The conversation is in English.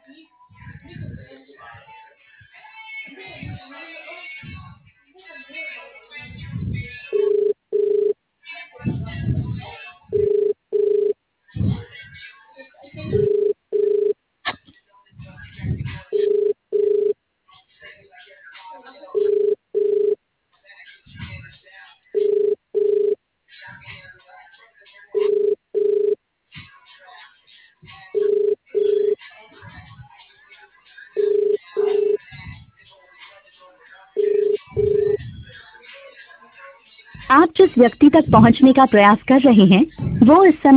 आप जिस व्यक्ति तक पहुंचने का प्रयास कर रहे हैं वो इस समय